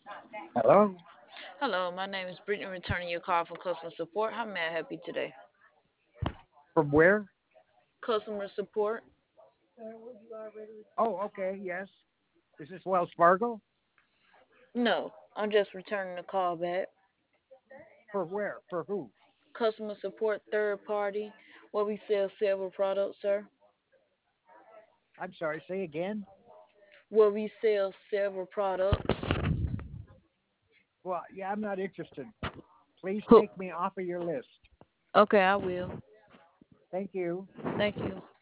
Hello? Hello, my name is Brittany, returning your call from customer support. How may I help you today? From where? Customer support? Oh, okay, yes. Is this Wells Fargo? No, I'm just returning the call back. For where? For who? Customer support, third party, where we sell several products, sir. I'm sorry, say again? Where we sell several products. Well, yeah, I'm not interested. Please Who? take me off of your list. Okay, I will. Thank you. Thank you.